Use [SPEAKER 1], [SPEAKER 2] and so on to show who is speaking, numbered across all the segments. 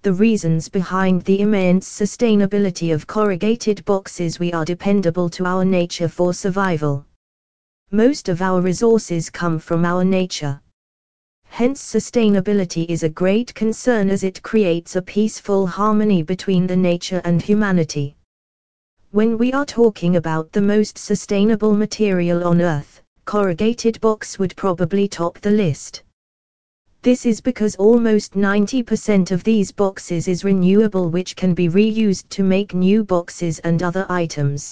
[SPEAKER 1] the reasons behind the immense sustainability of corrugated boxes. We are dependable to our nature for survival. Most of our resources come from our nature. Hence, sustainability is a great concern as it creates a peaceful harmony between the nature and humanity. When we are talking about the most sustainable material on Earth, corrugated box would probably top the list. This is because almost 90% of these boxes is renewable, which can be reused to make new boxes and other items.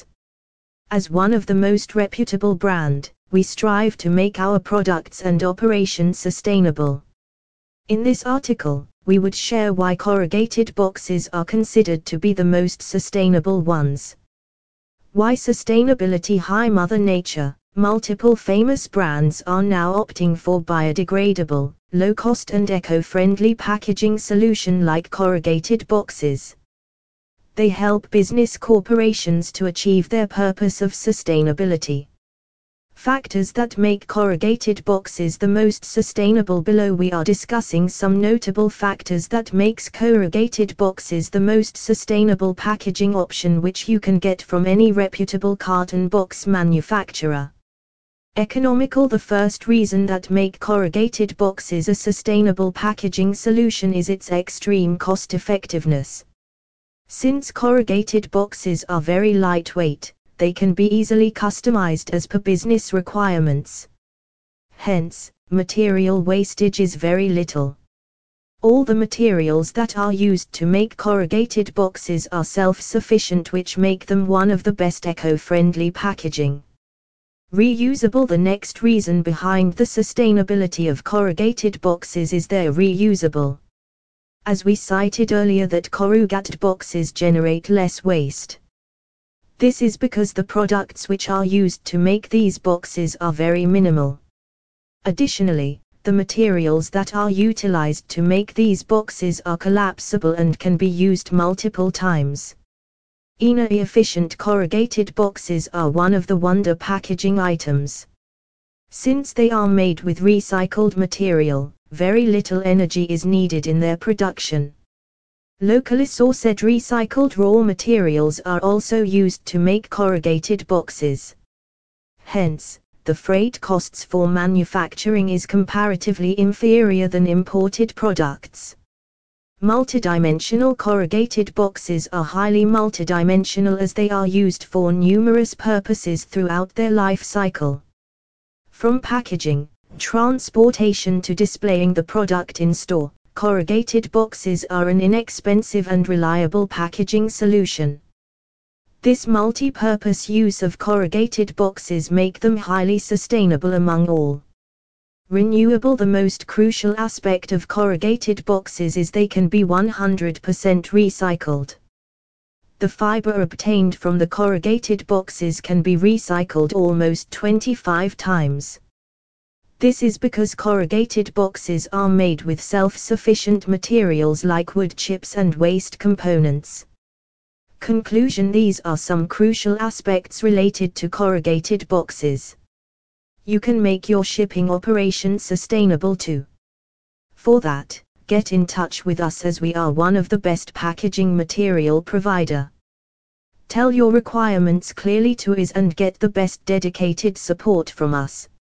[SPEAKER 1] As one of the most reputable brand, we strive to make our products and operations sustainable. In this article, we would share why corrugated boxes are considered to be the most sustainable ones. Why sustainability high. Mother Nature. Multiple famous brands are now opting for biodegradable, low-cost and eco-friendly packaging solution like corrugated boxes. They help business corporations to achieve their purpose of sustainability. Factors that make corrugated boxes the most sustainable. Below we are discussing some notable factors that makes corrugated boxes the most sustainable packaging option which you can get from any reputable carton box manufacturer. Economical. The first reason that make corrugated boxes a sustainable packaging solution is its extreme cost effectiveness. Since corrugated boxes are very lightweight, they can be easily customized as per business requirements. Hence, material wastage is very little. All the materials that are used to make corrugated boxes are self-sufficient, which make them one of the best eco-friendly packaging. Reusable. The next reason behind the sustainability of corrugated boxes is they're reusable. As we cited earlier, that corrugated boxes generate less waste. This is because the products which are used to make these boxes are very minimal. Additionally, the materials that are utilized to make these boxes are collapsible and can be used multiple times. Energy-efficient corrugated boxes are one of the wonder packaging items. Since they are made with recycled material, very little energy is needed in their production. Locally sourced recycled raw materials are also used to make corrugated boxes. Hence, the freight costs for manufacturing is comparatively inferior than imported products. Multidimensional. Corrugated boxes are highly multidimensional as they are used for numerous purposes throughout their life cycle. From packaging, transportation to displaying the product in store, corrugated boxes are an inexpensive and reliable packaging solution. This multi-purpose use of corrugated boxes make them highly sustainable among all. Renewable. The most crucial aspect of corrugated boxes is they can be 100% recycled. The fiber obtained from the corrugated boxes can be recycled almost 25 times. This is because corrugated boxes are made with self-sufficient materials like wood chips and waste components. Conclusion. These are some crucial aspects related to corrugated boxes. You can make your shipping operation sustainable too. For that, get in touch with us as we are one of the best packaging material provider. Tell your requirements clearly to us and get the best dedicated support from us.